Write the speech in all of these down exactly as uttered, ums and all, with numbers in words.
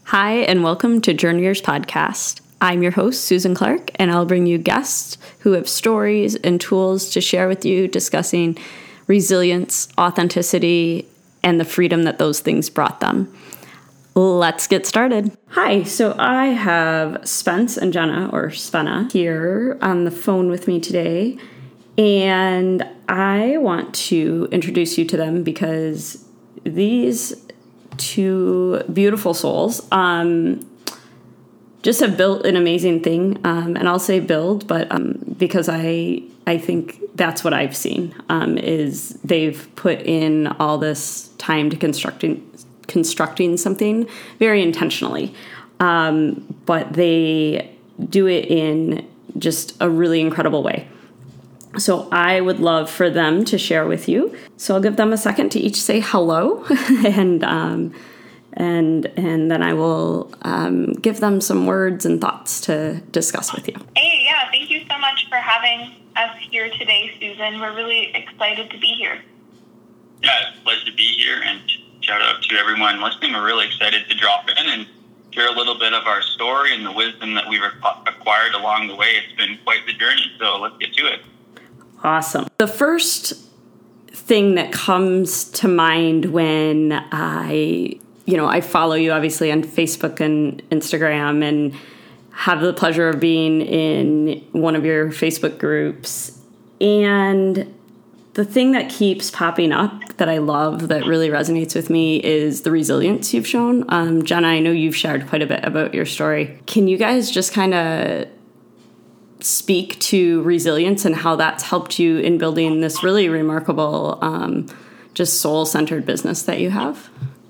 Hi, and welcome to Journeyers Podcast. I'm your host, Susan Clark, and I'll bring you guests who have stories and tools to share with you discussing resilience, authenticity, and the freedom that those things brought them. Let's get started. Hi, so I have Spence and Jenna, or Svenna, here on the phone with me today, and I want to introduce you to them because these two beautiful souls um, just have built an amazing thing, um, and I'll say build, but um, because I I think that's what I've seen, um, is they've put in all this time to constructing constructing something very intentionally, um, but they do it in just a really incredible way. So I would love for them to share with you. So I'll give them a second to each say hello, and um, and and then I will um, give them some words and thoughts to discuss with you. Hey, yeah, thank you so much for having us here today, Susan. We're really excited to be here. Yeah, it's a pleasure to be here, and shout out to everyone listening. We're really excited to drop in and share a little bit of our story and the wisdom that we've acquired along the way. It's been quite the journey, so let's get to it. Awesome. The first thing that comes to mind when I, you know, I follow you obviously on Facebook and Instagram and have the pleasure of being in one of your Facebook groups. And the thing that keeps popping up that I love, that really resonates with me, is the resilience you've shown. Um, Jenna, I know you've shared quite a bit about your story. Can you guys just kind of speak to resilience and how that's helped you in building this really remarkable, um, just soul-centered business that you have?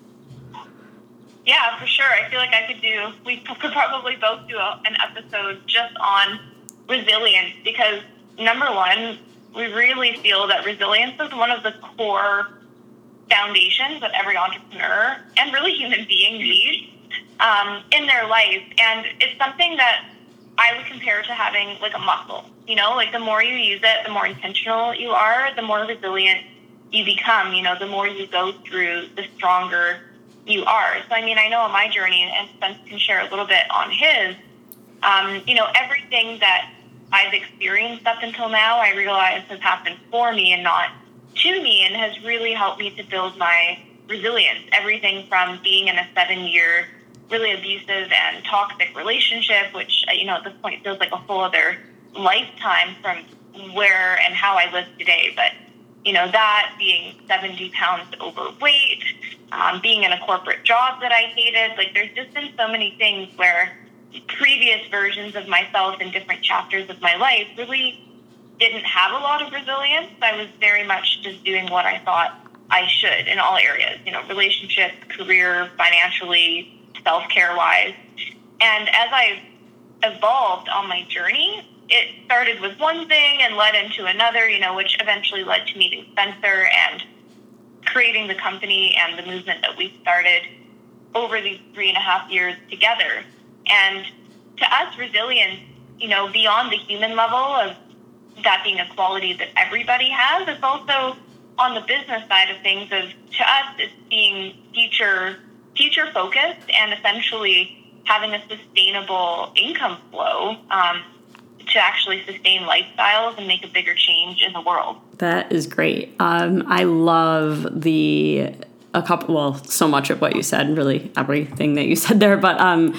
Yeah, for sure. I feel like I could do, we could probably both do a, an episode just on resilience, because number one, we really feel that resilience is one of the core foundations that every entrepreneur and really human being needs um, in their life. And it's something that I would compare to having like a muscle. You know, like the more you use it, the more intentional you are, the more resilient you become. You know, the more you go through, the stronger you are. So, I mean, I know on my journey, and Spence can share a little bit on his, um, you know, everything that I've experienced up until now, I realize has happened for me and not to me, and has really helped me to build my resilience. Everything from being in a seven-year really abusive and toxic relationship, which, you know, at this point feels like a whole other lifetime from where and how I live today. But, you know, that being seventy pounds overweight, um, being in a corporate job that I hated, like there's just been so many things where previous versions of myself in different chapters of my life really didn't have a lot of resilience. I was very much just doing what I thought I should in all areas, you know, relationships, career, financially, self-care wise. And as I've evolved on my journey, it started with one thing and led into another, you know, which eventually led to meeting Spencer and creating the company and the movement that we started over these three and a half years together. And to us, resilience, you know, beyond the human level of that being a quality that everybody has, it's also on the business side of things of, to us, it's being future future focused and essentially having a sustainable income flow um, to actually sustain lifestyles and make a bigger change in the world. That is great. Um, I love the, a couple, well, so much of what you said, really everything that you said there, but, um,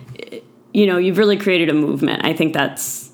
you know, you've really created a movement. I think that's,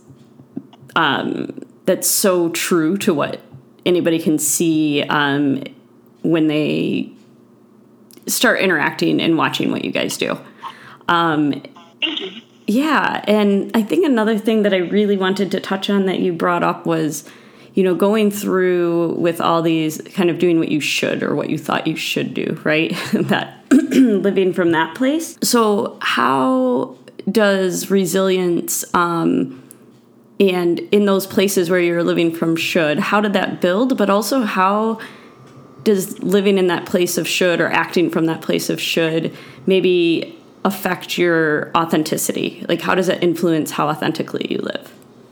um, that's so true to what anybody can see um, when they start interacting and watching what you guys do. Um, yeah. And I think another thing that I really wanted to touch on that you brought up was, you know, going through with all these kind of doing what you should or what you thought you should do, right? That living from that place. So how does resilience, um, and in those places where you're living from should, how did that build? But also how does living in that place of should or acting from that place of should maybe affect your authenticity? Like, how does that influence how authentically you live?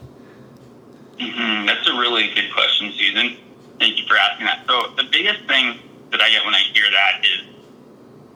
Mm-hmm. That's a really good question, Susan. Thank you for asking that. So the biggest thing that I get when I hear that is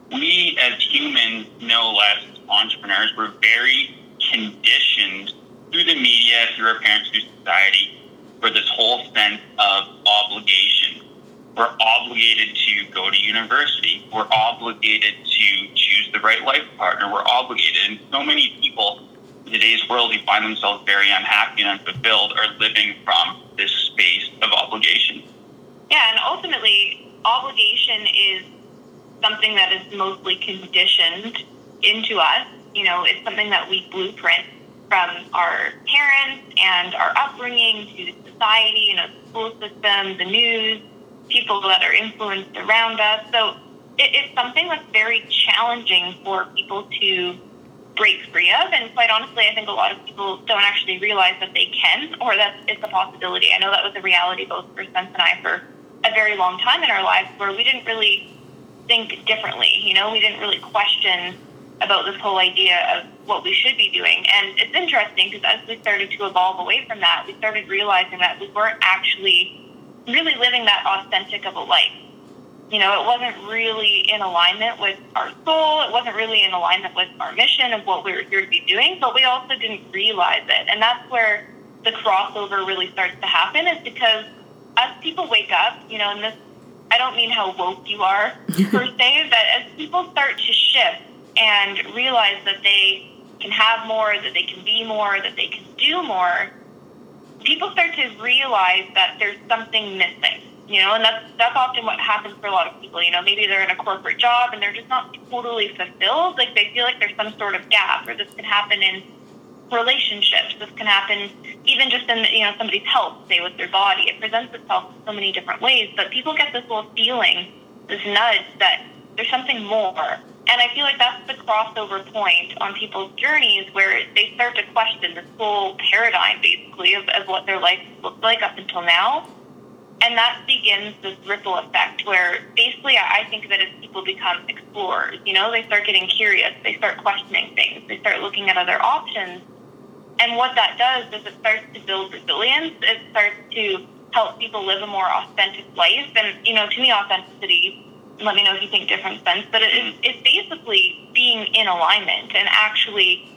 we as humans, no less entrepreneurs, we're very conditioned through the media, through our parents, through society, for this whole sense of obligation. We're obligated to go to university. We're obligated to choose the right life partner. We're obligated. And so many people in today's world who find themselves very unhappy and unfulfilled are living from this space of obligation. Yeah, and ultimately, obligation is something that is mostly conditioned into us. You know, it's something that we blueprint from our parents and our upbringing to society, you know, the school system, the news, people that are influenced around us. So it, it's something that's very challenging for people to break free of. And quite honestly, I think a lot of people don't actually realize that they can, or that it's a possibility. I know that was a reality both for Spence and I for a very long time in our lives, where we didn't really think differently. You know, we didn't really question about this whole idea of what we should be doing. And it's interesting because as we started to evolve away from that, we started realizing that we weren't actually really living that authentic of a life. You know, it wasn't really in alignment with our soul. It wasn't really in alignment with our mission of what we were here to be doing, but we also didn't realize it. And that's where the crossover really starts to happen, is because as people wake up, you know, and this, I don't mean how woke you are per se, but as people start to shift and realize that they can have more, that they can be more, that they can do more, people start to realize that there's something missing, you know, and that's that's often what happens for a lot of people. You know, maybe they're in a corporate job and they're just not totally fulfilled. Like, they feel like there's some sort of gap, or this can happen in relationships. This can happen even just in, you know, somebody's health, say, with their body. It presents itself in so many different ways, but people get this little feeling, this nudge that there's something more. And I feel like that's the crossover point on people's journeys, where they start to question this whole paradigm, basically, of, of what their life looked like up until now. And that begins this ripple effect where basically I think that as people become explorers, you know, they start getting curious, they start questioning things, they start looking at other options. And what that does is it starts to build resilience. It starts to help people live a more authentic life. And, you know, to me, authenticity, let me know if you think different, Spence, but it, it's, it's basically being in alignment and actually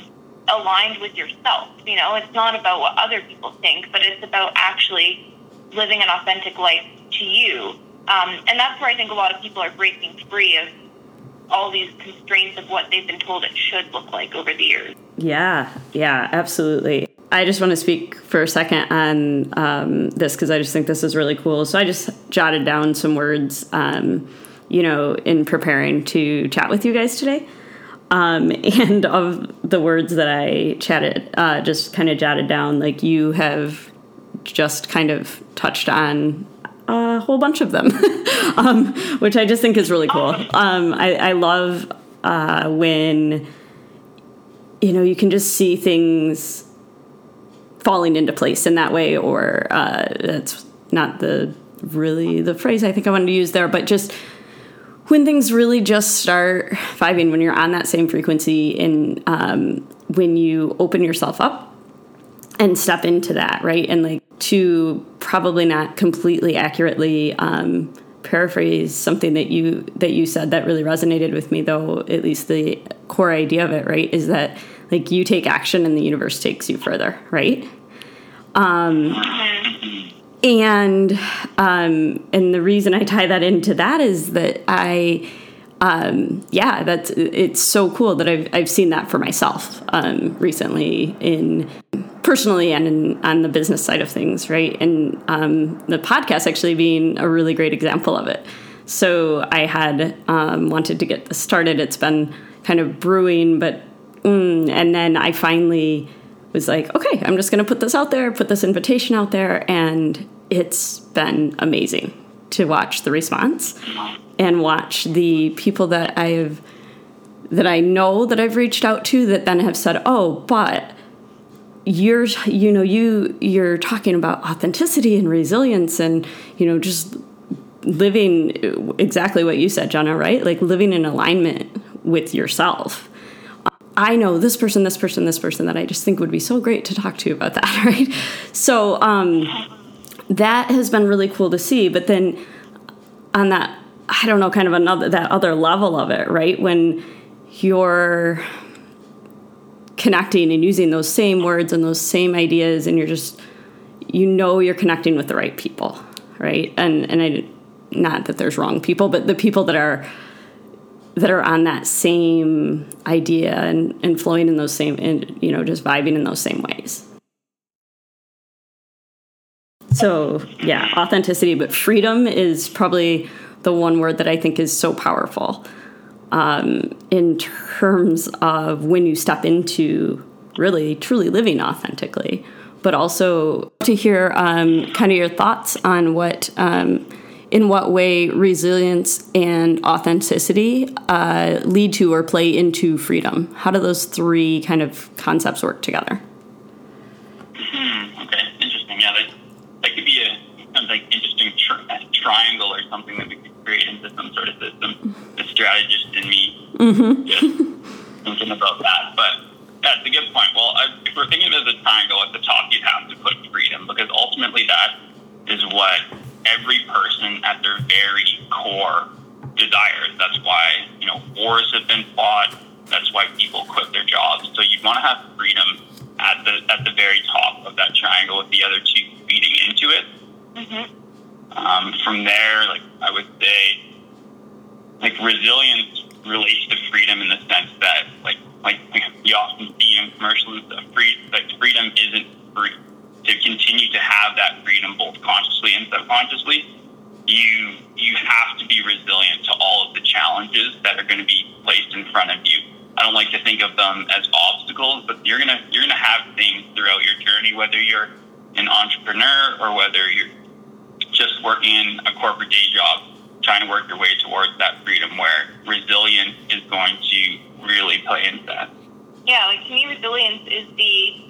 aligned with yourself. You know, it's not about what other people think, but it's about actually living an authentic life to you. Um, and that's where I think a lot of people are breaking free of all these constraints of what they've been told it should look like over the years. Yeah, yeah, absolutely. I just want to speak for a second on um, this, because I just think this is really cool. So I just jotted down some words, um, you know, in preparing to chat with you guys today. Um, and of the words that I chatted, uh, just kind of jotted down, like, you have just kind of touched on a whole bunch of them, um, which I just think is really cool. Um, I, I love uh, when, you know, you can just see things falling into place in that way, or uh, that's not the really the phrase I think I wanted to use there, but just when things really just start vibing, when you're on that same frequency, and um, when you open yourself up and step into that, right? And like, to probably not completely accurately um, paraphrase something that you that you said that really resonated with me, though, at least the core idea of it, right, is that, like, you take action and the universe takes you further, right? Um, and um, and the reason I tie that into that is that I, um, yeah, that's it's so cool that I've I've seen that for myself um, recently, in personally and in, on the business side of things, right? And um, the podcast actually being a really great example of it. So I had um, wanted to get this started. It's been kind of brewing, but mm, and then I finally was like, okay, I'm just going to put this out there, put this invitation out there, and it's been amazing to watch the response and watch the people that I've that I know that I've reached out to that then have said, oh, but you're you know you you're talking about authenticity and resilience, and, you know, just living exactly what you said, Jenna, right? Like, living in alignment with yourself. I know this person, this person, this person that I just think would be so great to talk to about that, right? So um, that has been really cool to see. But then on that I don't know, kind of another, that other level of it, right? When you're connecting and using those same words and those same ideas, and you're just, you know, you're connecting with the right people, right? And and I, not that there's wrong people, but the people that are that are on that same idea and, and flowing in those same, and, you know, just vibing in those same ways. So yeah, authenticity, but freedom is probably the one word that I think is so powerful um, in terms of when you step into really, truly living authentically, but also to hear um, kind of your thoughts on what, um, in what way resilience and authenticity uh, lead to or play into freedom. How do those three kind of concepts work together? Hmm, okay, interesting. Yeah, that, that could be a kind of like interesting tri- triangle or something that we could create into some sort of system. The strategist in me Mm-hmm. just thinking about that. But that's a good point. Well, I, if we're thinking of it as a triangle, at the top you'd have to put freedom, because ultimately that is what every person at their very core desires. That's why, you know, wars have been fought. That's why people quit their jobs. So you want to have freedom at the at the very top of that triangle, with the other two feeding into it. Mm-hmm. Um, from there, like I would say, like resilience relates to freedom in the sense that, like, like you often see in commercials, that free, like freedom isn't free. To continue to have that freedom, both consciously and subconsciously, you you have to be resilient to all of the challenges that are going to be placed in front of you. I don't like to think of them as obstacles, but you're gonna you're gonna have things throughout your journey, whether you're an entrepreneur or whether you're just working in a corporate day job, trying to work your way towards that freedom, where resilience is going to really play into that. Yeah, like to me, resilience is the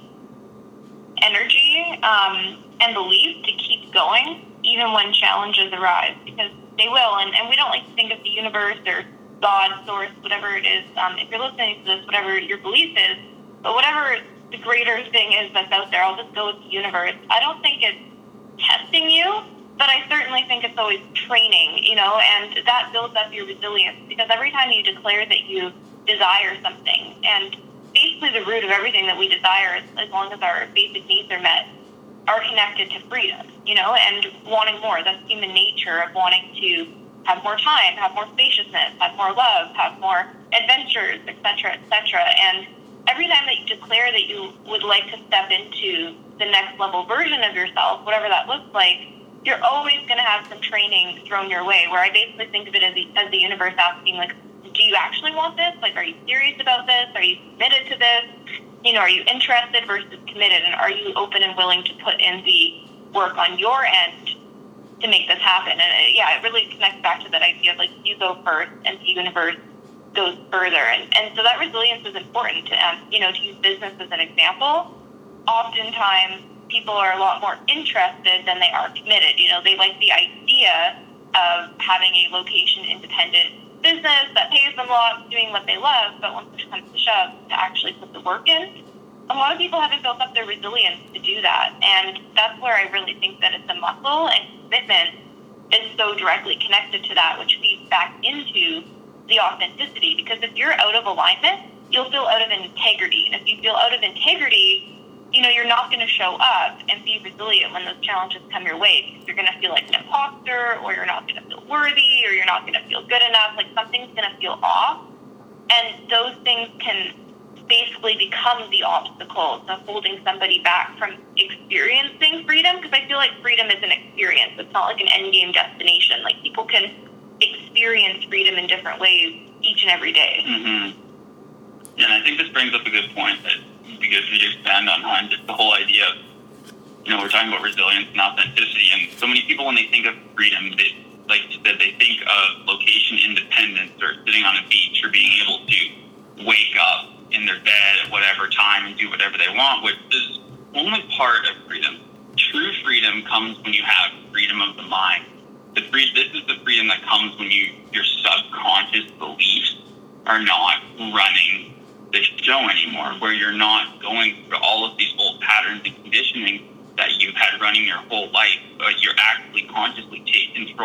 energy um, and belief to keep going even when challenges arise, because they will. And, and we don't like to think of the universe or God, source, whatever it is. Um, if you're listening to this, whatever your belief is, but whatever the greater thing is that's out there, I'll just go with the universe. I don't think it's testing you, but I certainly think it's always training, you know, and that builds up your resilience, because every time you declare that you desire something, and basically the root of everything that we desire, as long as our basic needs are met, are connected to freedom, you know, and wanting more. That's human nature of wanting to have more time, have more spaciousness, have more love, have more adventures, et cetera, et cetera. And every time that you declare that you would like to step into the next level version of yourself, whatever that looks like, you're always going to have some training thrown your way, where I basically think of it as the, as the universe asking, like, do you actually want this? Like, are you serious about this? Are you committed to this? You know, are you interested versus committed? And are you open and willing to put in the work on your end to make this happen? And it, yeah, it really connects back to that idea of, like, you go first and the universe goes further. And, and so that resilience is important. To, um, you know, to use business as an example, oftentimes people are a lot more interested than they are committed. You know, they like the idea of having a location-independent business that pays them a lot, doing what they love, but once it comes to shove, to actually put the work in, a lot of people haven't built up their resilience to do that. And that's where I really think that it's a muscle, and commitment is so directly connected to that, which feeds back into the authenticity. Because if you're out of alignment, you'll feel out of integrity. And if you feel out of integrity, you know, you're not going to show up and be resilient when those challenges come your way, because you're going to feel like an imposter, or you're not going to feel worthy, or you're not going to feel good enough. Like, something's going to feel off. And those things can basically become the obstacles of holding somebody back from experiencing freedom, because I feel like freedom is an experience. It's not like an end game destination. Like, people can experience freedom in different ways each and every day. Mm-hmm. Yeah, and I think this brings up a good point that would be good for you to expand on, Han, just the whole idea of, you know, we're talking about resilience and authenticity, and so many people, when they think of freedom, they, like you said, they think of location independence, or sitting on a beach, or being able to wake up in their bed at whatever time and do whatever they want, which is only part of freedom. True freedom comes when you have freedom of the mind. The free, this is the freedom that comes when you your subconscious beliefs are not running the show anymore, where you're not going through all of these old patterns and conditioning that you've had running your whole life, but you're actually consciously taking control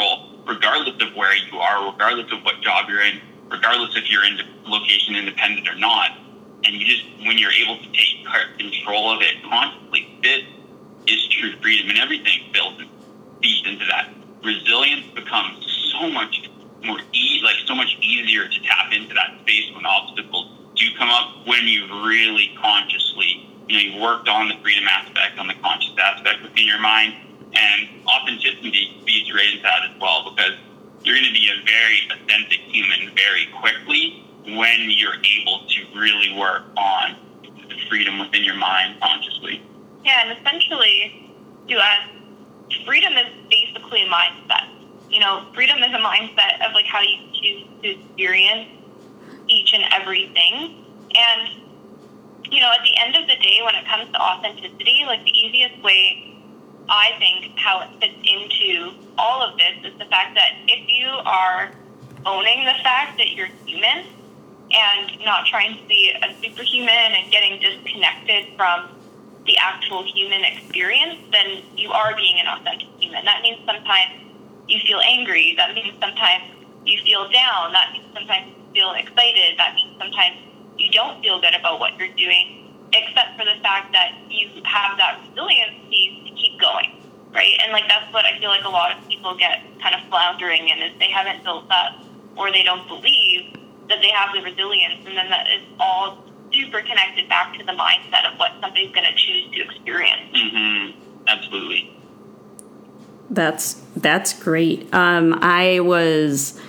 regardless of where you are, regardless of what job you're in, regardless if you're in location independent or not. And you just, when you're able to take control of it consciously, this is true freedom, and everything builds and feeds into that. Resilience becomes so much more e- like so much easier to tap into that space when obstacles do come up, when you've really consciously, you know, you've worked on the freedom aspect, on the conscious aspect within your mind, and authenticity feeds right into that as well, because you're going to be a very authentic human very quickly when you're able to really work on the freedom within your mind consciously. Yeah, and essentially, to us, freedom is basically a mindset. You know, freedom is a mindset of like how you choose to experience each and everything. And, you know, at the end of the day, when it comes to authenticity, like the easiest way I think how it fits into all of this is the fact that if you are owning the fact that you're human and not trying to be a superhuman and getting disconnected from the actual human experience, then you are being an authentic human. That means sometimes you feel angry. That means sometimes you feel down. That means sometimes you feel excited. That means sometimes you don't feel good about what you're doing, except for the fact that you have that resiliency to keep going, right? And like that's what I feel like a lot of people get kind of floundering in, is they haven't built up, or they don't believe that they have the resilience, and then that is all super connected back to the mindset of what somebody's going to choose to experience. Mm-hmm. Absolutely. That's that's great. Um, I was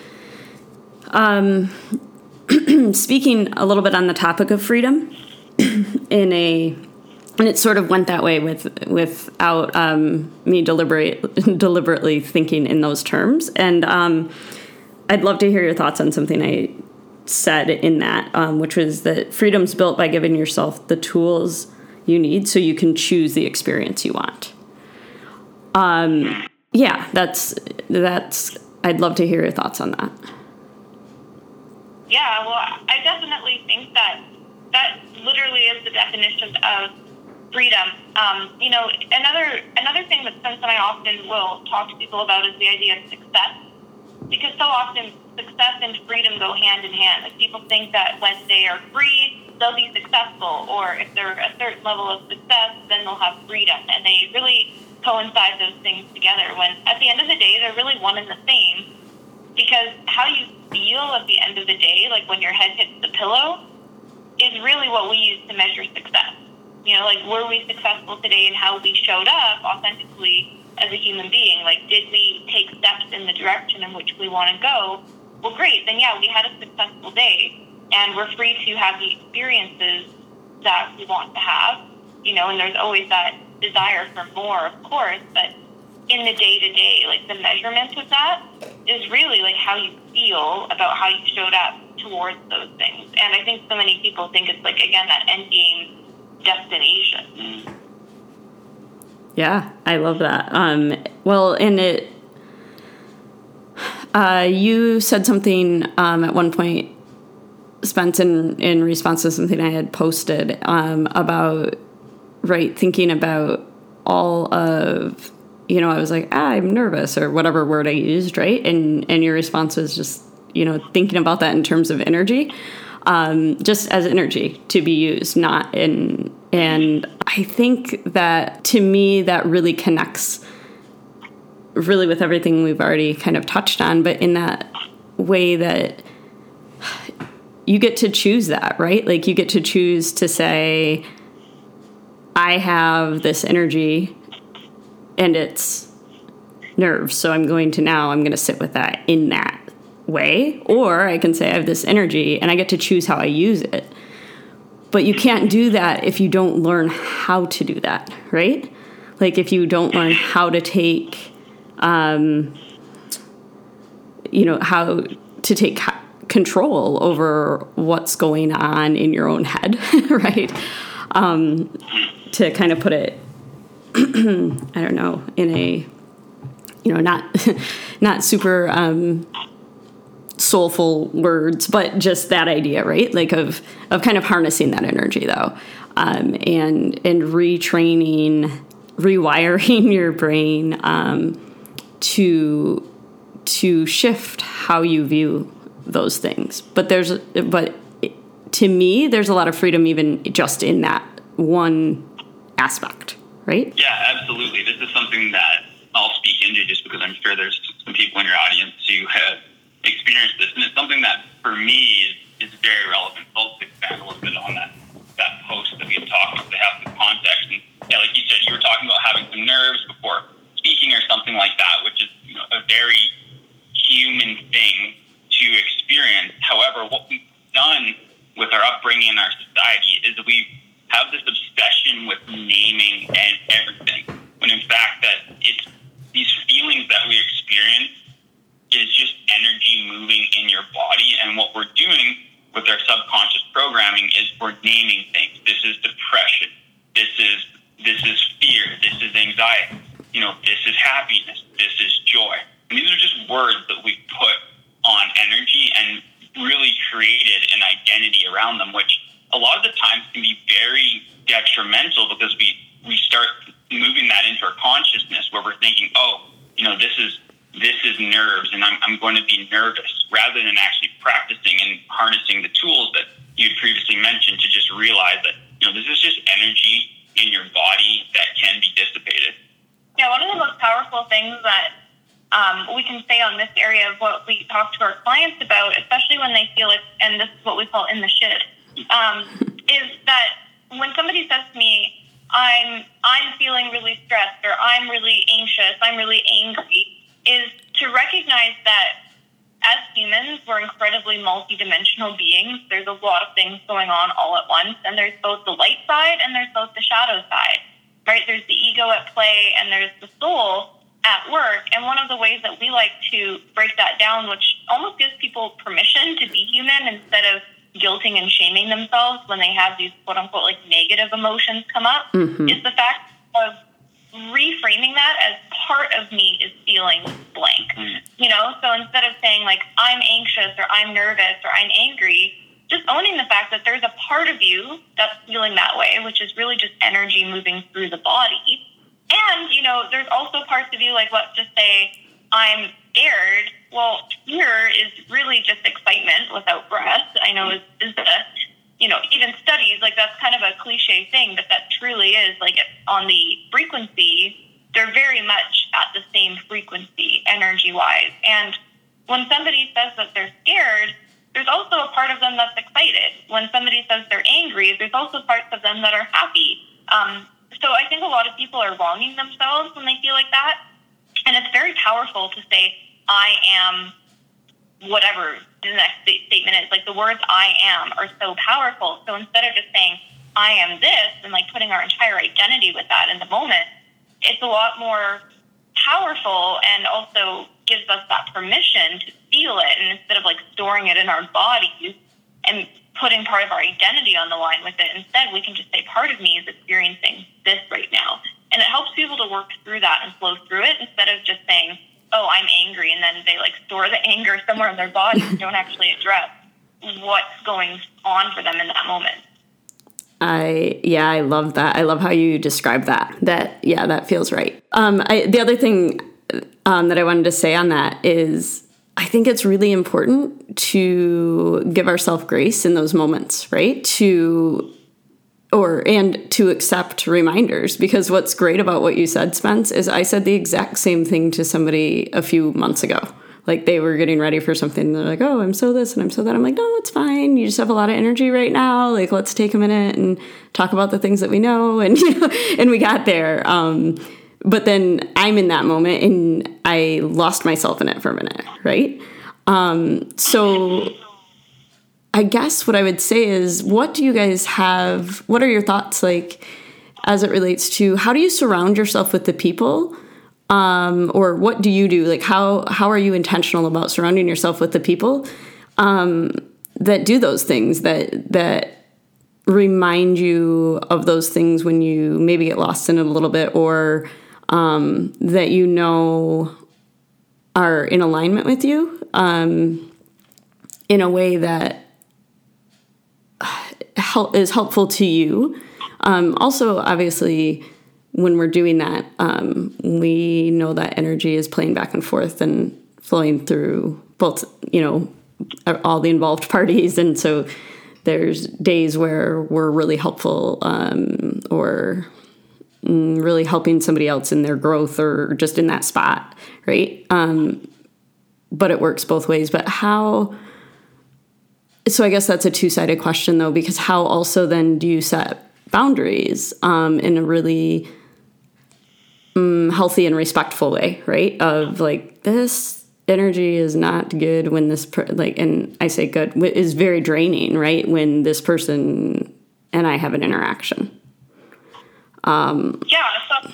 um, speaking a little bit on the topic of freedom in a, and it sort of went that way with without um, me deliberate deliberately thinking in those terms. And um, I'd love to hear your thoughts on something I said in that, um, which was that freedom's built by giving yourself the tools you need so you can choose the experience you want. Um, yeah, that's, that's, I'd love to hear your thoughts on that. Yeah, well, I definitely think that that literally is the definition of freedom. Um, you know, another, another thing that Spence and I often will talk to people about is the idea of success, because so often success and freedom go hand in hand. Like people think that when they are free, they'll be successful, or if they're a certain level of success, then they'll have freedom. And they really coincide those things together, when at the end of the day, they're really one and the same, because how you feel at the end of the day, like when your head hits the pillow, is really what we use to measure success. You know, like, were we successful today in how we showed up authentically as a human being? Like, did we take steps in the direction in which we want to go? Well, great. Then, yeah, we had a successful day, and we're free to have the experiences that we want to have, you know, and there's always that desire for more, of course, but in the day-to-day, like, the measurement of that is really, like, how you feel about how you showed up towards those things. And I think so many people think it's, like, again, that end game destination. Yeah, I love that. Um, well, and it, uh, you said something um, at one point, Spence, in, in response to something I had posted um, about, right, thinking about all of, you know, I was like, ah, I'm nervous, or whatever word I used, right? And and your response was just, you know, thinking about that in terms of energy, um, just as energy to be used, not in, and I think that, to me, that really connects really with everything we've already kind of touched on, but in that way that you get to choose that, right? Like, you get to choose to say, I have this energy and it's nerves, so I'm going to now, I'm going to sit with that in that way. Or I can say I have this energy and I get to choose how I use it. But you can't do that if you don't learn how to do that, right? Like, if you don't learn how to take, um, you know, how to take control over what's going on in your own head, right? Um, to kind of put it, I don't know, in a, you know, not not super um, soulful words, but just that idea, right? Like of of kind of harnessing that energy, though, um, and and retraining, rewiring your brain um, to to shift how you view those things. But there's, but to me, there's a lot of freedom even just in that one aspect, right? Yeah, absolutely. This is something that I'll speak into just because I'm sure there's some people in your audience who have experienced this. And it's something that, for me, is, is very relevant. So I'll expand a little bit on that, that post that we had talked about to have some context. And yeah, like you said, you were talking about having some nerves before speaking or something like that, which is, you know, a very human thing to experience. However, what we've done with our upbringing in our society is that we have this obsession with naming and everything, when in fact that it's these feelings that we experience is just energy moving in your body. And what we're doing with our subconscious programming is we're naming things. This is depression. This is this is fear. This is anxiety. You know, this is happiness. This is joy. And these are just words that we've put on energy and really created an identity around them, which a lot of the times can be very detrimental because we, we start moving that into our consciousness where we're thinking, oh, you know, this is this is nerves and I'm, I'm going to be nervous, rather than actually practicing and harnessing the tools that you had previously mentioned to just realize that, you know, this is just energy in your body that can be dissipated. Yeah, one of the most powerful things that um, we can say on this area of what we talk to our clients about, especially when they feel it, and this is what we call in the shit, um, is that when somebody says to me, I'm I'm feeling really stressed, or I'm really anxious, I'm really angry, is to recognize that as humans, we're incredibly multidimensional beings. There's a lot of things going on all at once, and there's both the light side and there's both the shadow side, right? There's the ego at play and there's the soul at work. And one of the ways that we like to break that down, which almost gives people permission to be human instead of guilting and shaming themselves when they have these quote unquote like negative emotions come up, mm-hmm. is the fact of reframing that as part of me is feeling blank. Mm. You know, so instead of saying like I'm anxious or I'm nervous or I'm angry, just owning the fact that there's a part of you that's feeling that way, which is really just energy moving through the body. And, you know, there's also parts of you, like, let's just say I'm scared. Well, fear is really just excitement without breath. I know is, is the, you know, even studies, like, that's kind of a cliche thing, but that truly is, like, on the frequency, they're very much at the same frequency, energy-wise. And when somebody says that they're scared, there's also a part of them that's excited. When somebody says they're angry, there's also parts of them that are happy. Um, so I think a lot of people are wronging themselves when they feel like that. And it's very powerful to say, I am whatever the next statement is. Like, the words I am are so powerful. So instead of just saying, I am this, and like putting our entire identity with that in the moment, it's a lot more powerful and also gives us that permission to feel it. And instead of like storing it in our bodies and putting part of our identity on the line with it, instead we can just say part of me is experiencing this right now. And it helps people to work through that and flow through it instead of just saying, oh, I'm angry, and then they like store the anger somewhere in their body and don't actually address what's going on for them in that moment. I, yeah, I love that. I love how you describe that. That, yeah, that feels right. Um, I, the other thing um, that I wanted to say on that is I think it's really important to give ourselves grace in those moments, right? To, or, and to accept reminders, because what's great about what you said, Spence, is I said the exact same thing to somebody a few months ago. Like, they were getting ready for something, and they're like, oh, I'm so this and I'm so that. I'm like, no, it's fine. You just have a lot of energy right now. Like, let's take a minute and talk about the things that we know. And, you know, and we got there. Um, but then I'm in that moment and I lost myself in it for a minute, right? Um, so I guess what I would say is, what do you guys have, what are your thoughts like as it relates to how do you surround yourself with the people? Um, or what do you do? Like, how, how are you intentional about surrounding yourself with the people, um, that do those things, that, that remind you of those things when you maybe get lost in it a little bit, or, um, that, you know, are in alignment with you, um, in a way that help is helpful to you. Um, also, obviously, when we're doing that, um, we know that energy is playing back and forth, and flowing through both, you know, all the involved parties. And so there's days where we're really helpful um, or really helping somebody else in their growth or just in that spot, right? Um, but it works both ways. But how... So I guess that's a two-sided question, though, because how also then do you set boundaries um, in a really um, healthy and respectful way, right? Of like, this energy is not good when this, per- like, and I say good, is very draining, right? When this person and I have an interaction. Um, yeah, so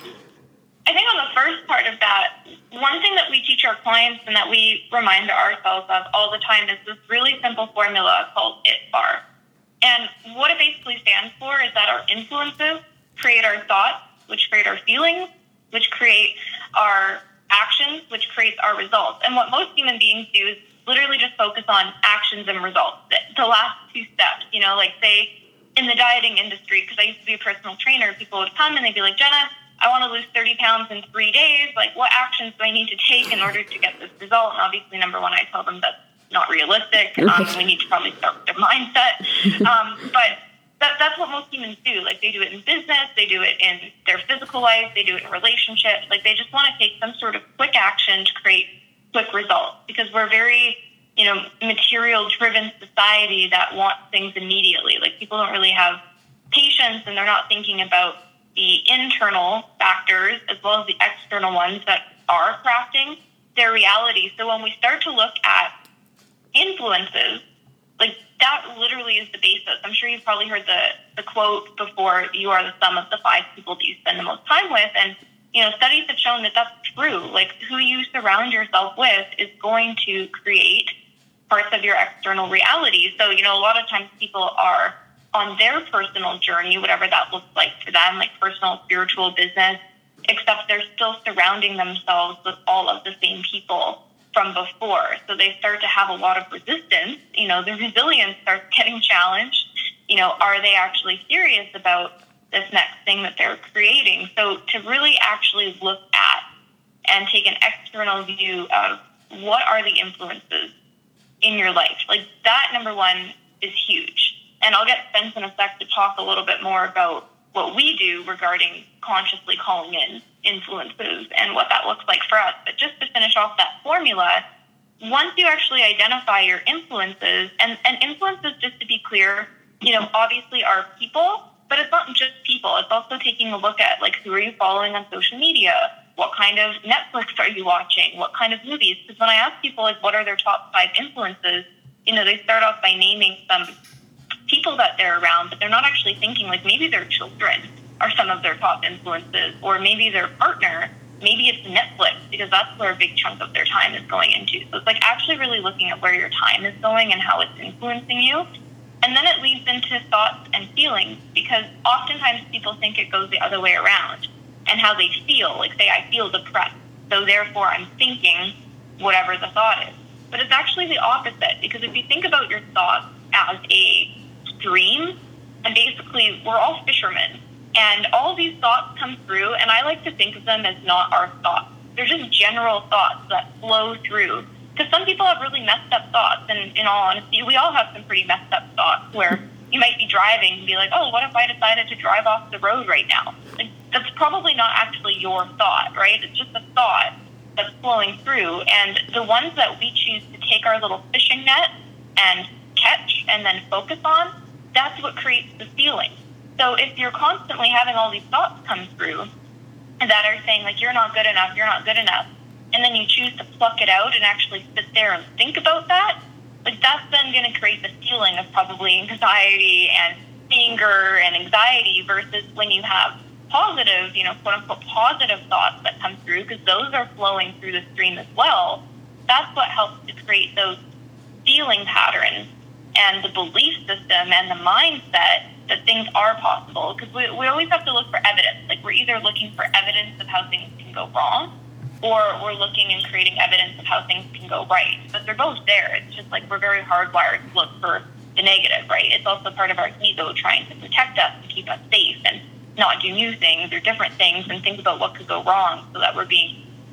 I think on the first part of that, one thing that we teach our clients and that we remind ourselves of all the time is this really simple formula called I T B A R. And what it basically stands for is that our influences create our thoughts, which create our feelings, which create our actions, which creates our results. And what most human beings do is literally just focus on actions and results. The last two steps, you know, like say in the dieting industry, because I used to be a personal trainer, people would come and they'd be like, Jenna, I want to lose thirty pounds in three days. Like, what actions do I need to take in order to get this result? And obviously, number one, I tell them that's not realistic. Um, we need to probably start with their mindset. Um, but that, that's what most humans do. Like, they do it in business. They do it in their physical life. They do it in relationships. Like, they just want to take some sort of quick action to create quick results because we're very, you know, material-driven society that wants things immediately. Like, people don't really have patience and they're not thinking about the internal factors as well as the external ones that are crafting their reality. So when we start to look at influences, like that literally is the basis. I'm sure you've probably heard the, the quote before, you are the sum of the five people that you spend the most time with. And, you know, studies have shown that that's true. Like who you surround yourself with is going to create parts of your external reality. So, you know, a lot of times people are on their personal journey, whatever that looks like for them, like personal, spiritual, business, except they're still surrounding themselves with all of the same people from before. So they start to have a lot of resistance. You know, the resilience starts getting challenged. You know, are they actually serious about this next thing that they're creating? So to really actually look at and take an external view of what are the influences in your life, like that, number one, is huge. And I'll get Spence in a sec to talk a little bit more about what we do regarding consciously calling in influences and what that looks like for us. But just to finish off that formula, once you actually identify your influences, and, and influences, just to be clear, you know, obviously are people, but it's not just people. It's also taking a look at, like, who are you following on social media? What kind of Netflix are you watching? What kind of movies? Because when I ask people, like, what are their top five influences, you know, they start off by naming some people that they're around, but they're not actually thinking, like, maybe their children are some of their top influences, or maybe their partner, maybe it's Netflix, because that's where a big chunk of their time is going into. So it's like actually really looking at where your time is going and how it's influencing you. And then it leads into thoughts and feelings, because oftentimes people think it goes the other way around, and how they feel, like say I feel depressed, so therefore I'm thinking whatever the thought is. But it's actually the opposite, because if you think about your thoughts as a stream, and basically we're all fishermen, and all these thoughts come through, and I like to think of them as not our thoughts. They're just general thoughts that flow through. Because some people have really messed up thoughts, and in all honesty, we all have some pretty messed up thoughts where you might be driving and be like, oh, what if I decided to drive off the road right now? Like, that's probably not actually your thought, right? It's just a thought that's flowing through. And the ones that we choose to take our little fishing net and catch and then focus on, that's what creates the feeling. So if you're constantly having all these thoughts come through that are saying, like, you're not good enough, you're not good enough, and then you choose to pluck it out and actually sit there and think about that, like, that's then going to create the feeling of probably anxiety and anger and anxiety, versus when you have positive, you know, quote-unquote positive thoughts that come through, because those are flowing through the stream as well. That's what helps to create those feeling patterns and the belief system and the mindset that things are possible, because we, we always have to look for evidence. Like, we're either looking for evidence of how things can go wrong, or we're looking and creating evidence of how things can go right. But they're both there. It's just like we're very hardwired to look for the negative, right? It's also part of our ego trying to protect us and keep us safe and not do new things or different things and think about what could go wrong, so that we're being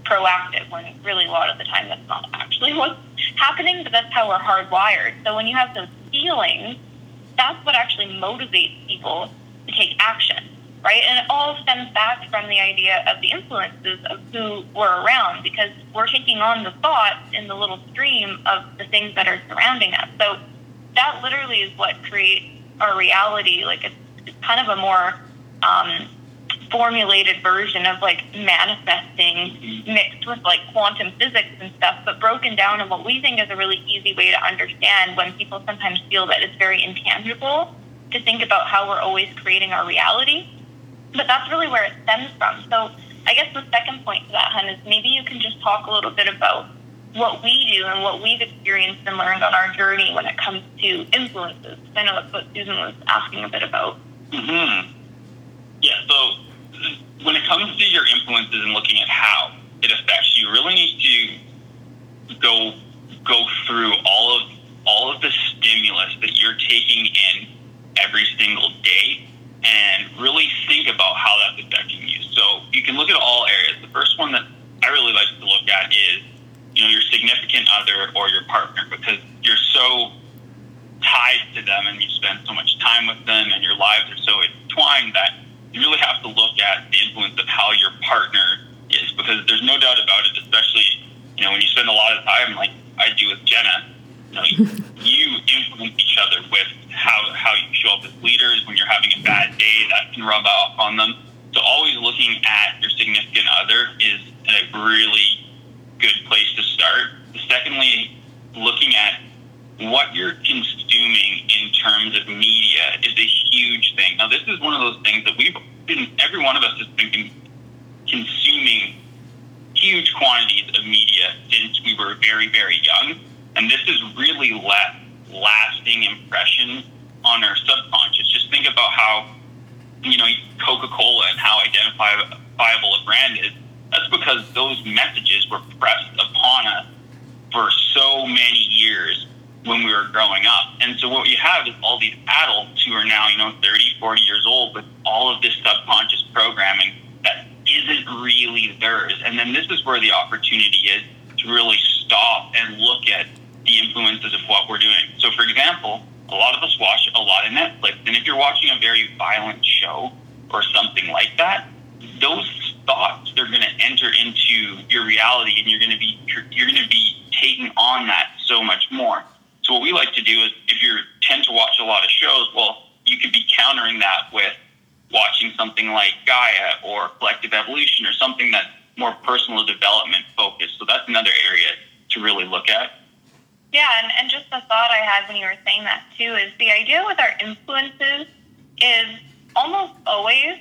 proactive, when really a lot of the time that's not actually what's happening, but that's how we're hardwired. So when you have those feelings, that's what actually motivates people to take action, right? And it all stems back from the idea of the influences of who we're around, because we're taking on the thoughts in the little stream of the things that are surrounding us. So that literally is what creates our reality. Like, it's, it's kind of a more um, formulated version of like manifesting mixed with like quantum physics and stuff, but broken down in what we think is a really easy way to understand when people sometimes feel that it's very intangible to think about how we're always creating our reality. But that's really where it stems from. So I guess the second point to that, Hun, is maybe you can just talk a little bit about what we do and what we've experienced and learned on our journey when it comes to influences. I know that's what Susan was asking a bit about. Mm-hmm. Yeah, so when it comes to your influences and looking at how it affects you, you really need to go go through all of all of the stimulus that you're taking in every single day and really think about how that's affecting you. So you can look at all areas. The first one that I really like to look at is, you know, your significant other or your partner, because you're so tied to them and you spend so much time with them and your lives are so entwined that you really have to look at the influence of how your partner is, because there's no doubt about it, especially, you know, when you spend a lot of time like I do with Jenna, you know, you, you influence each other with how, how you show up as leaders. When you're having a bad day, that can rub off on them. So always looking at your significant other is a really good place to start. Secondly, looking at what you're consuming in terms of media is a huge thing. Now, this is one of those things that we've been, every one of us has been con- consuming huge quantities of media since we were very, very young. And this has really left lasting impressions on our subconscious. Just think about how, you know, Coca-Cola and how identifiable a brand is. That's because those messages were pressed upon us for so many years when we were growing up. And so what you have is all these adults who are now, you know, thirty, forty years old with all of this subconscious programming that isn't really theirs. And then this is where the opportunity is to really stop and look at the influences of what we're doing. So for example, a lot of us watch a lot of Netflix. And if you're watching a very violent show or something like that, those thoughts, they're going to enter into your reality, and you're going to be you're going to be taking on that so much more. So what we like to do is, if you tend to watch a lot of shows, well, you could be countering that with watching something like Gaia or Collective Evolution or something that's more personal development focused. So that's another area to really look at. Yeah, and, and just the thought I had when you were saying that too is the idea with our influences is almost always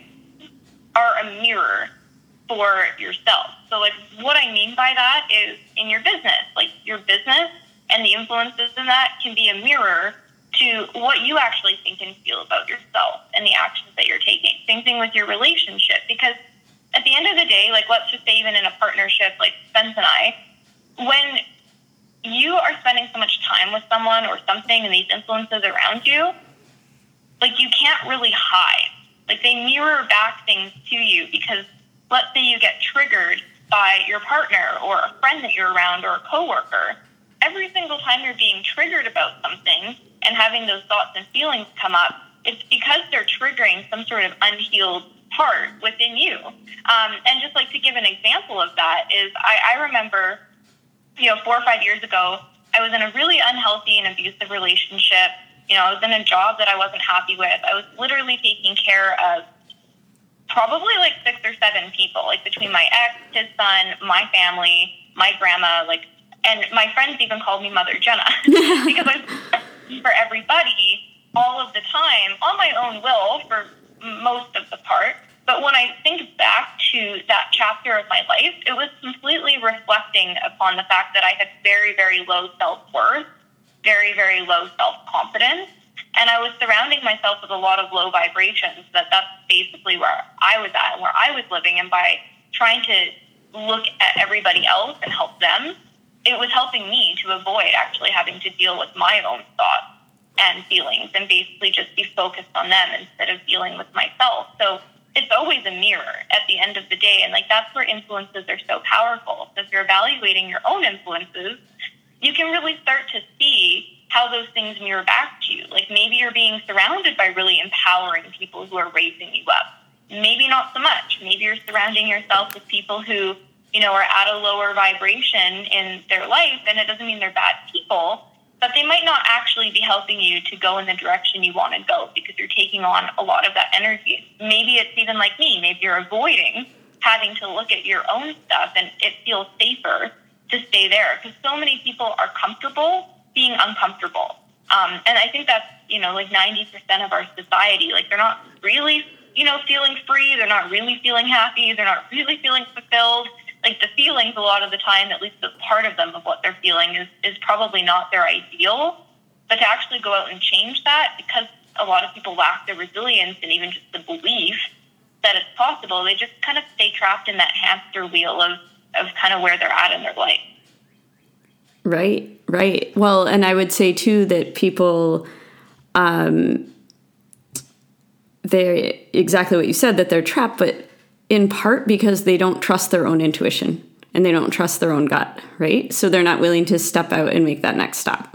are a mirror for yourself. So like what I mean by that is in your business, like your business and the influences in that can be a mirror to what you actually think and feel about yourself and the actions that you're taking. Same thing with your relationship, because at the end of the day, like let's just say even in a partnership like Spence and I, when you are spending so much time with someone or something and these influences around you, like you can't really hide. Like they mirror back things to you, because let's say you get triggered by your partner or a friend that you're around or a coworker. Every single time you're being triggered about something and having those thoughts and feelings come up, it's because they're triggering some sort of unhealed part within you. Um, and just like to give an example of that is I, I remember, you know, four or five years ago, I was in a really unhealthy and abusive relationship. You know, I was in a job that I wasn't happy with. I was literally taking care of probably like six or seven people, like between my ex, his son, my family, my grandma, like, and my friends even called me Mother Jenna because I was for everybody all of the time on my own will for most of the part. But when I think back to that chapter of my life, it was completely reflecting upon the fact that I had very, very low self-worth, very, very low self-confidence. And I was surrounding myself with a lot of low vibrations. That that's basically where I was at and where I was living. And by trying to look at everybody else and help them, it was helping me to avoid actually having to deal with my own thoughts and feelings and basically just be focused on them instead of dealing with myself. So it's always a mirror at the end of the day. And like, that's where influences are so powerful. So if you're evaluating your own influences, you can really start to see how those things mirror back to you. Like, maybe you're being surrounded by really empowering people who are raising you up. Maybe not so much. Maybe you're surrounding yourself with people who, you know, are at a lower vibration in their life, and it doesn't mean they're bad people, but they might not actually be helping you to go in the direction you want to go because you're taking on a lot of that energy. Maybe it's even like me. Maybe you're avoiding having to look at your own stuff, and it feels safer to stay there because so many people are comfortable being uncomfortable. Um, and I think that's, you know, like ninety percent of our society. Like, they're not really, you know, feeling free. They're not really feeling happy. They're not really feeling fulfilled. Like, the feelings a lot of the time, at least a part of them of what they're feeling is, is probably not their ideal. But to actually go out and change that, because a lot of people lack the resilience and even just the belief that it's possible, they just kind of stay trapped in that hamster wheel of, of kind of where they're at in their life. Right, right. Well, and I would say, too, that people, um, they're exactly what you said, that they're trapped, but in part because they don't trust their own intuition and they don't trust their own gut, right? So they're not willing to step out and make that next step.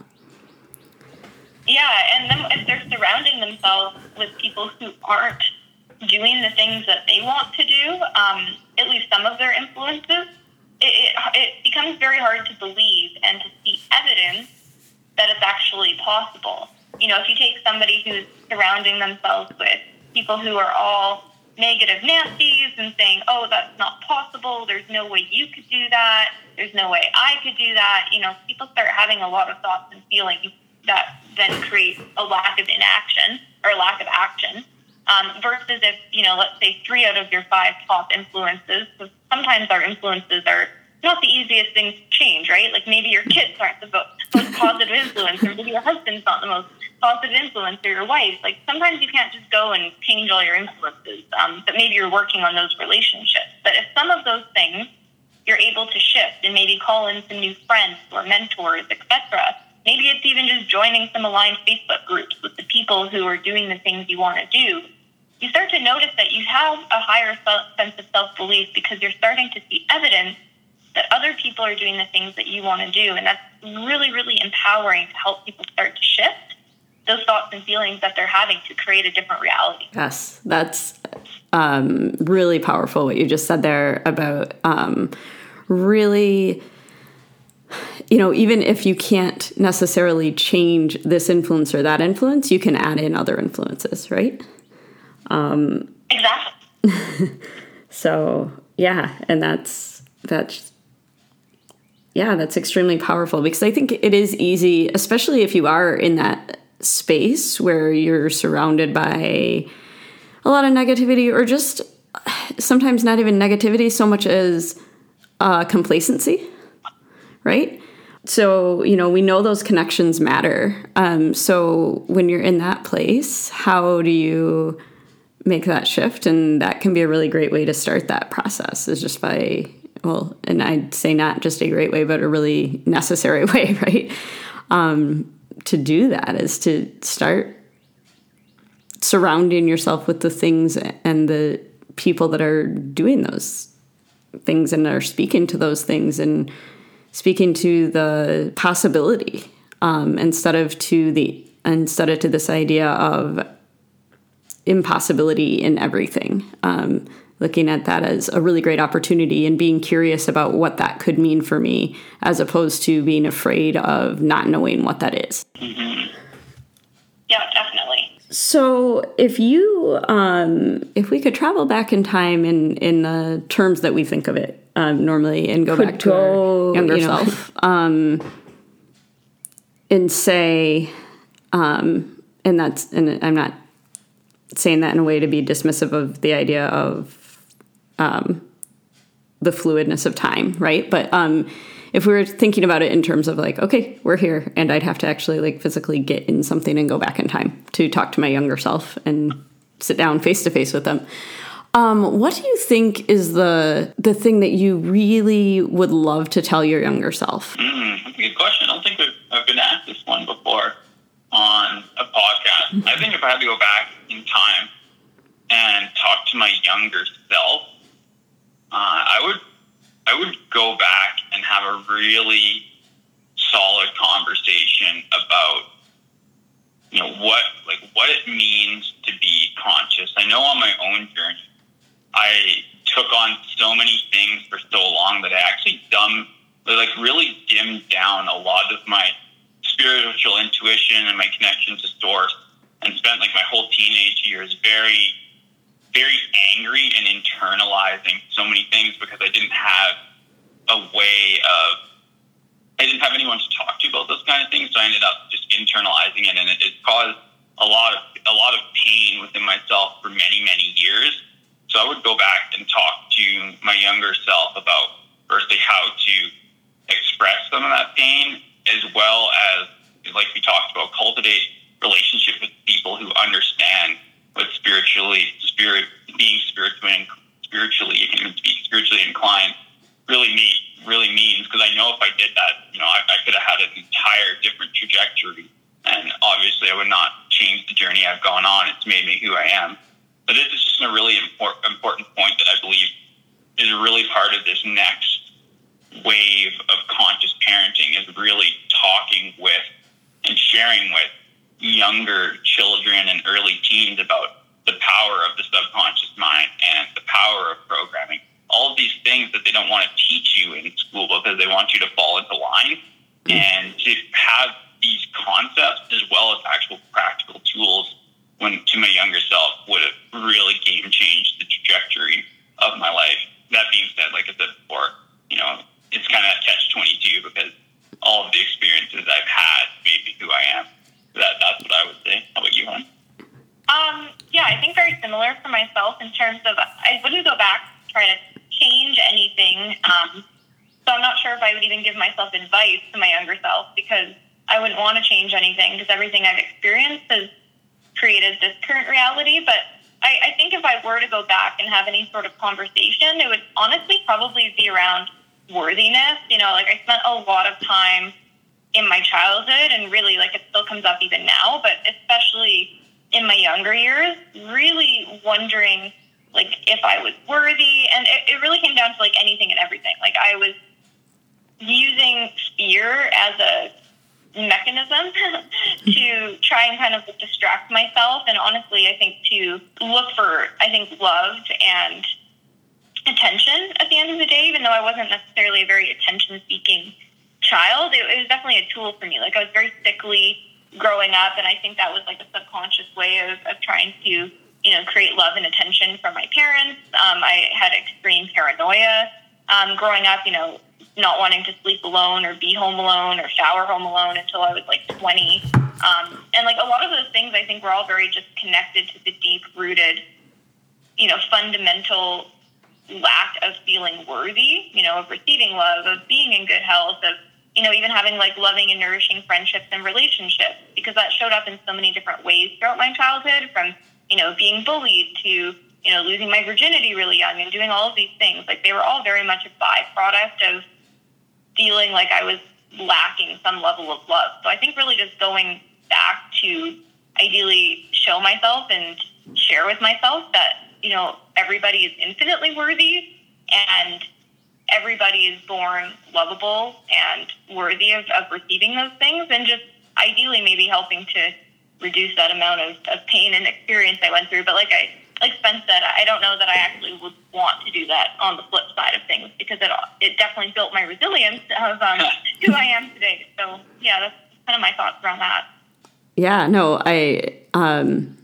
Yeah, and then if they're surrounding themselves with people who aren't doing the things that they want to do, um, at least some of their influences, it, it, it becomes very hard to believe and to see evidence that it's actually possible. You know, if you take somebody who's surrounding themselves with people who are all negative Nancy's and saying, oh, that's not possible, there's no way you could do that, there's no way I could do that, you know, people start having a lot of thoughts and feelings that then create a lack of inaction or a lack of action. Um, versus if, you know, let's say three out of your five top influences, because sometimes our influences are not the easiest things to change, right? Like, maybe your kids aren't the most positive influence, or maybe your husband's not the most positive influence, or your wife. Like, sometimes you can't just go and change all your influences, um, but maybe you're working on those relationships. But if some of those things you're able to shift and maybe call in some new friends or mentors, et cetera, maybe it's even just joining some aligned Facebook groups with the people who are doing the things you want to do, you start to notice that you have a higher sense of self-belief because you're starting to see evidence that other people are doing the things that you want to do. And that's really, really empowering to help people start to shift those thoughts and feelings that they're having to create a different reality. Yes, that's um, really powerful what you just said there about um, really, you know, even if you can't necessarily change this influence or that influence, you can add in other influences, right? Um, exactly. So, yeah, and that's, that's, yeah, that's extremely powerful because I think it is easy, especially if you are in that space where you're surrounded by a lot of negativity or just sometimes not even negativity so much as uh, complacency, right? So, you know, we know those connections matter. Um, so when you're in that place, how do you make that shift? And that can be a really great way to start that process is just by, well, and I'd say not just a great way, but a really necessary way, right? Um, to do that is to start surrounding yourself with the things and the people that are doing those things and are speaking to those things and speaking to the possibility um, instead of to the instead of to this idea of impossibility in everything. Um, looking at that as a really great opportunity and being curious about what that could mean for me, as opposed to being afraid of not knowing what that is. Mm-hmm. Yeah, definitely. So if you, um, if we could travel back in time in, in the terms that we think of it um, normally and go could back to go, our younger you know, self um, and say, um, and that's, and I'm not saying that in a way to be dismissive of the idea of um, the fluidness of time, right? But um, if we were thinking about it in terms of like, okay, we're here, and I'd have to actually like physically get in something and go back in time to talk to my younger self and sit down face to face with them. Um, what do you think is the the thing that you really would love to tell your younger self? Mm, that's a good question. I don't think I've, I've been asked this one before on a podcast. I think if I had to go back in time and talk talk to my younger self, uh, I would I would go back and have a really solid conversation about, you know, what like what it means to be conscious. I know on my own journey, I took on so many things for so long that I actually dumb, like really dimmed down a lot of my spiritual intuition and my connection to source, and spent like my whole teenage years very, very angry and internalizing so many things because I didn't have a way of, I didn't have anyone to talk to about those kind of things. So I ended up just internalizing it, and it, it caused a lot of, a lot of pain within myself for many, many years. So I would go back and talk to my younger self about firstly how to express some of that pain, as well as, like we talked about, cultivate relationship with people who understand what spiritually, spirit, being spiritually, spiritually, you can even speak spiritually inclined, really mean, really means. Because I know if I did that, you know, I, I could have had an entire different trajectory, and obviously I would not change the journey I've gone on. It's made me who I am. But this is just a really important important point that I believe is really part of this next wave of conscious parenting, is really talking with and sharing with younger children and early teens about the power of the subconscious mind and the power of programming. All of these things that they don't want to teach you in school because they want you to fall into line, and to have these concepts as well as actual practical tools when to my younger self would have really game changed the trajectory of my life. That being said, like I said before, you know, it's kind of a catch twenty-two because all of the experiences I've had made me who I am. That that's what I would say. How about you, hon? Um, yeah, I think very similar for myself in terms of I wouldn't go back to try to change anything. Um, so I'm not sure if I would even give myself advice to my younger self, because I wouldn't want to change anything, because everything I've experienced has created this current reality. But I, I think if I were to go back and have any sort of conversation, it would honestly probably be around worthiness. You know, like I spent a lot of time in my childhood, and really like it still comes up even now, but especially in my younger years, really wondering like if I was worthy. And it, it really came down to like anything and everything. Like I was using fear as a mechanism to try and kind of distract myself, and honestly I think to look for I think love and attention at the end of the day. Even though I wasn't necessarily a very attention seeking child, it, it was definitely a tool for me. Like I was very sickly growing up, and I think that was like a subconscious way of, of trying to, you know, create love and attention from my parents. Um, I had extreme paranoia um, growing up, you know, not wanting to sleep alone or be home alone or shower home alone until I was like twenty. Um, and like a lot of those things I think were all very just connected to the deep rooted, you know, fundamental lack of feeling worthy, you know, of receiving love, of being in good health, of, you know, even having like loving and nourishing friendships and relationships, because that showed up in so many different ways throughout my childhood, from, you know, being bullied to, you know, losing my virginity really young and doing all of these things. Like they were all very much a byproduct of feeling like I was lacking some level of love. So I think really just going back to ideally show myself and share with myself that, you know, everybody is infinitely worthy, and everybody is born lovable and worthy of, of receiving those things, and just ideally maybe helping to reduce that amount of, of pain and experience I went through. But like I, like Spence said, I don't know that I actually would want to do that on the flip side of things, because it it definitely built my resilience of um, who I am today. So yeah, that's kind of my thoughts around that. Yeah, no, I um,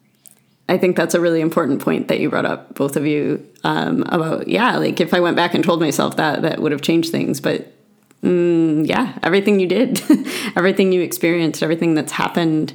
I think that's a really important point that you brought up, both of you, um, about, yeah, like if I went back and told myself that, that would have changed things. But mm, yeah, everything you did, everything you experienced, everything that's happened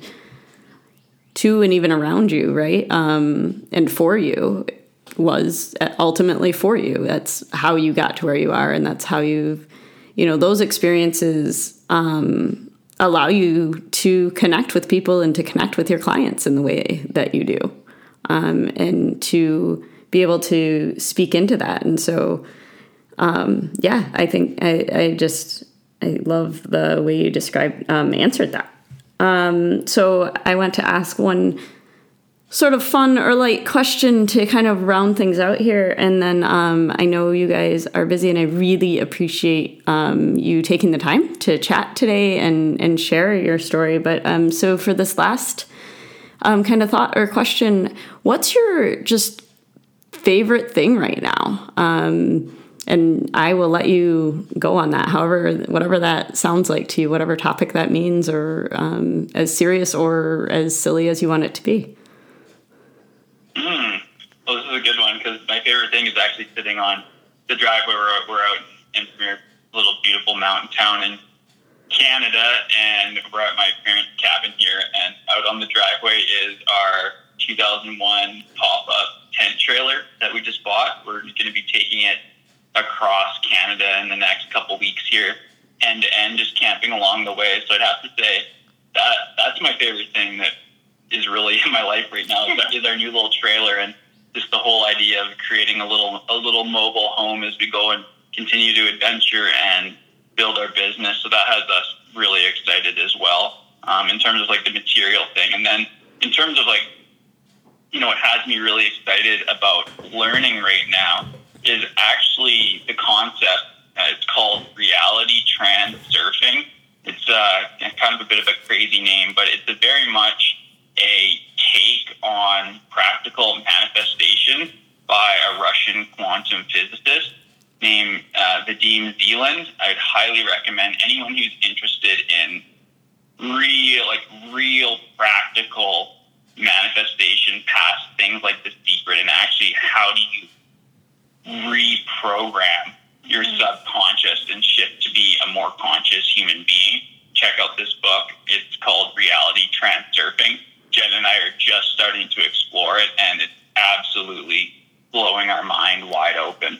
to and even around you, right? Um, and for you was ultimately for you. That's how you got to where you are. And that's how you've, you know, those experiences um, allow you to connect with people and to connect with your clients in the way that you do. Um, and to be able to speak into that. And so, um, yeah, I think I, I just, I love the way you described, um, answered that. Um, so I want to ask one sort of fun or light question to kind of round things out here. And then um, I know you guys are busy, and I really appreciate um, you taking the time to chat today and, and share your story. But um, so for this last um, kind of thought or question, what's your just favorite thing right now? Um, and I will let you go on that, however, whatever that sounds like to you, whatever topic that means, or um, as serious or as silly as you want it to be. Mm. Well, this is a good one, because my favorite thing is actually sitting on the driveway. We're, we're out in a little beautiful mountain town in Canada, and we're at my parents' cabin here, and out on the driveway is our two thousand one pop-up tent trailer that we just bought. We're going to be taking it across Canada in the next couple weeks here, end to end, just camping along the way. So I'd have to say that that's my favorite thing that is really in my life right now, is our new little trailer, and just the whole idea of creating a little a little mobile home as we go and continue to adventure and build our business. So that has us really excited as well, um, in terms of like the material thing. And then in terms of like, you know, what has me really excited about learning right now is actually the concept. Uh, it's called reality transurfing. It's uh, kind of a bit of a crazy name, but it's a very much a take on practical manifestation by a Russian quantum physicist named uh, Vadim Zeland. I'd highly recommend anyone who's interested in real, like real practical manifestation past things like The Secret, and actually how do you reprogram your subconscious and shift to be a more conscious human being. Check out this book. It's called Reality Transurfing. Jen and I are just starting to explore it, and it's absolutely blowing our mind wide open.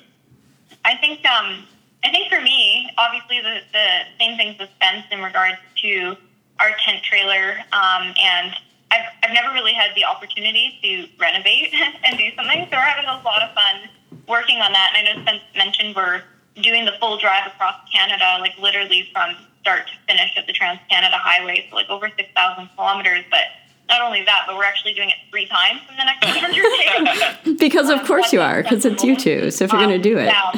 I think um, I think for me, obviously the, the same thing suspense in regards to our tent trailer, um, and I've, I've never really had the opportunity to renovate and do something, so we're having a lot of fun working on that. And I know Spence mentioned we're doing the full drive across Canada, like literally from start to finish at the Trans-Canada Highway, so like over six thousand kilometers, but not only that, but we're actually doing it three times in the next one hundred days. Because of course um, you are, because it's you two, so if you're um, going to do it. Yeah.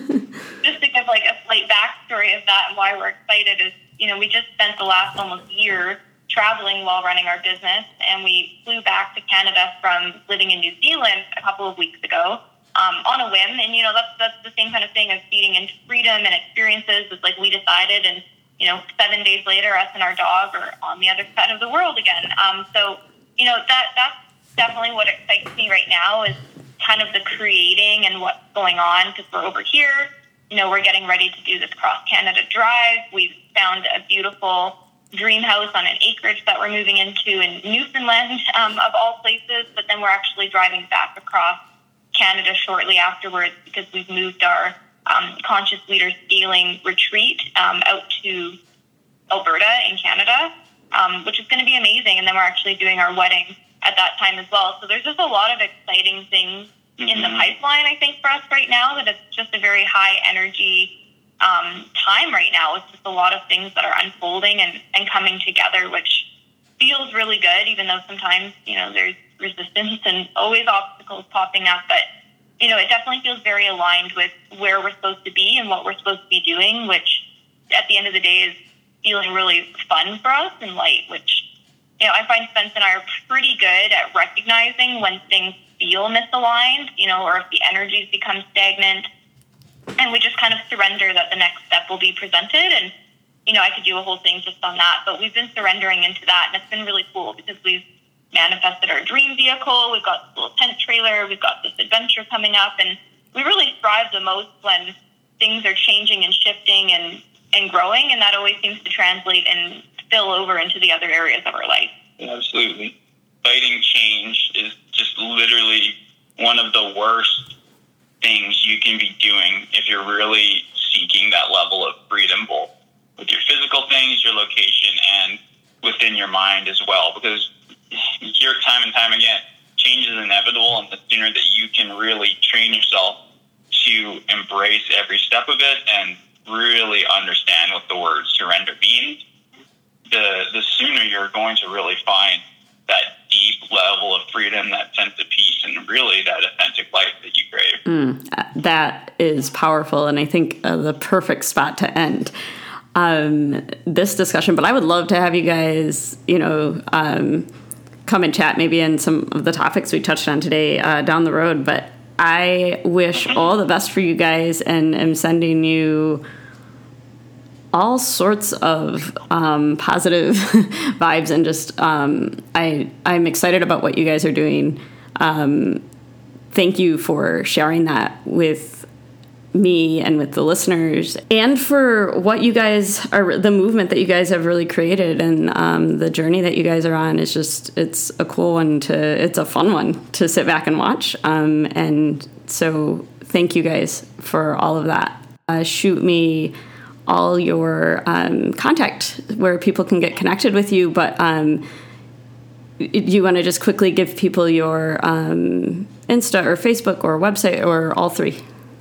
Just to give like a slight backstory of that and why we're excited is, you know, we just spent the last almost year traveling while running our business, and we flew back to Canada from living in New Zealand a couple of weeks ago um, on a whim. And, you know, that's, that's the same kind of thing as feeding into freedom and experiences. It's like we decided, and you know, seven days later, us and our dog are on the other side of the world again. Um, so, you know, that that's definitely what excites me right now, is kind of the creating and what's going on, because we're over here. You know, we're getting ready to do this cross-Canada drive. We've found a beautiful dream house on an acreage that we're moving into in Newfoundland, um, of all places. But then we're actually driving back across Canada shortly afterwards, because we've moved our Um, Conscious Leader Scaling retreat um, out to Alberta in Canada, um, which is going to be amazing. And then we're actually doing our wedding at that time as well. So there's just a lot of exciting things mm-hmm. in the pipeline, I think, for us right now, that it's just a very high energy um, time right now. It's just a lot of things that are unfolding and, and coming together, which feels really good, even though sometimes, you know, there's resistance and always obstacles popping up. But you know, it definitely feels very aligned with where we're supposed to be and what we're supposed to be doing, which at the end of the day is feeling really fun for us and light, which, you know, I find Spence and I are pretty good at recognizing when things feel misaligned, you know, or if the energies become stagnant, and we just kind of surrender that the next step will be presented. And, you know, I could do a whole thing just on that, but we've been surrendering into that, and it's been really cool because we've manifested our dream vehicle. We've got this little tent trailer. We've got this adventure coming up, and we really thrive the most when things are changing and shifting and, and growing, and that always seems to translate and spill over into the other areas of our life. Yeah, absolutely. Fighting change is just literally one of the worst things you can be doing if you're really seeking that level of freedom, both with your physical things, your location, and within your mind as well, because you hear it time and time again, change is inevitable, and the sooner that you can really train yourself to embrace every step of it and really understand what the word surrender means, the the sooner you're going to really find that deep level of freedom, that sense of peace, and really that authentic life that you crave. Mm, that is powerful, and I think uh, the perfect spot to end um, this discussion. But I would love to have you guys, you know, um, come and chat maybe in some of the topics we touched on today uh, down the road. But I wish all the best for you guys, and am sending you all sorts of um, positive vibes, and just um, I I'm excited about what you guys are doing. Um, thank you for sharing that with me and with the listeners, and for what you guys are, the movement that you guys have really created, and um, the journey that you guys are on is just, it's a cool one to, it's a fun one to sit back and watch. Um, and so thank you guys for all of that. Uh, shoot me all your um, contact where people can get connected with you. But um, do you want to just quickly give people your um, Insta or Facebook or website, or all three?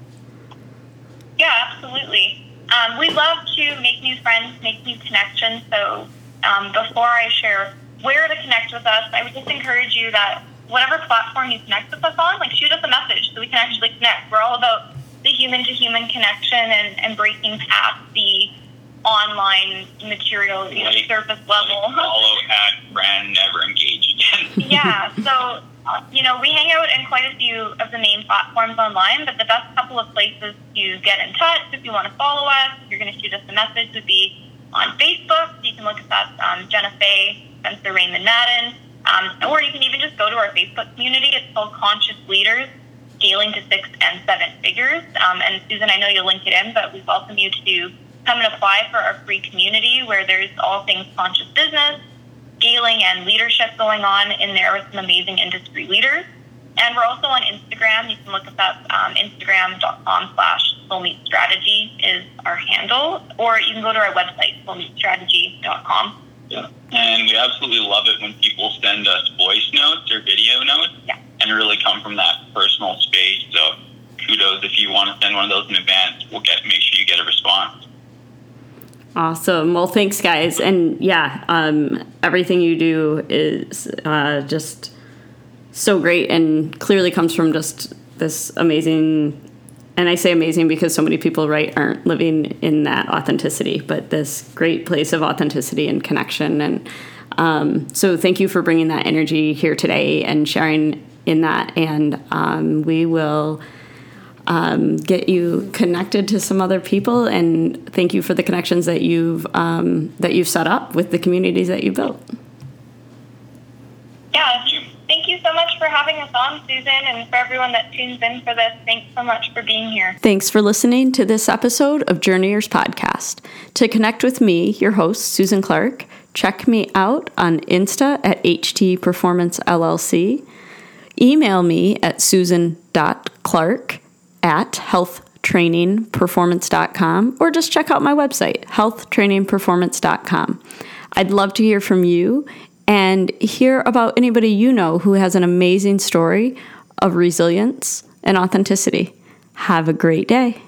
Yeah, absolutely. Um, we love to make new friends, make new connections. So um, before I share where to connect with us, I would just encourage you that whatever platform you connect with us on, like, shoot us a message so we can actually connect. We're all about the human-to-human connection, and, and breaking past the online material, you know, like, surface level. Like follow, add, friend, never engage again. Yeah, so, uh, you know, we hang out in quite a few of the main platforms online, but the best couple of places to get in touch if you want to follow us, if you're going to shoot us a message, would be on Facebook. You can look at that, um, Jenna Fay, Spencer Raymond Madden, um, or you can even just go to our Facebook community. It's called Conscious Leaders, Scaling to Six and Seven Figures. Um, and Susan, I know you'll link it in, but we welcome you to come and apply for our free community, where there's all things conscious business, scaling, and leadership going on in there with some amazing industry leaders. And we're also on Instagram. You can look us up. Um, Instagram.com slash soulmeet strategy is our handle, or you can go to our website, soulmeet strategy dot com. Yeah, and we absolutely love it when people send us voice notes or video notes. Yeah. And really come from that personal space. So kudos if you want to send one of those in advance. We'll get make sure you get a response. Awesome. Well, thanks, guys. And yeah, um, everything you do is uh, just so great, and clearly comes from just this amazing, and I say amazing because so many people, right, aren't living in that authenticity, but this great place of authenticity and connection. And um, so thank you for bringing that energy here today and sharing in that. And um, we will um, get you connected to some other people. And thank you for the connections that you've um, that you've set up with the communities that you built. Yeah, thank you so much for having us on, Susan, and for everyone that tunes in for this. Thanks so much for being here. Thanks for listening to this episode of Journeyers Podcast. To connect with me, your host, Susan Clark, check me out on Insta at H T Performance L L C. Email me at susan.clark at health training performance dot com, or just check out my website, health training performance dot com. I'd love to hear from you and hear about anybody you know who has an amazing story of resilience and authenticity. Have a great day.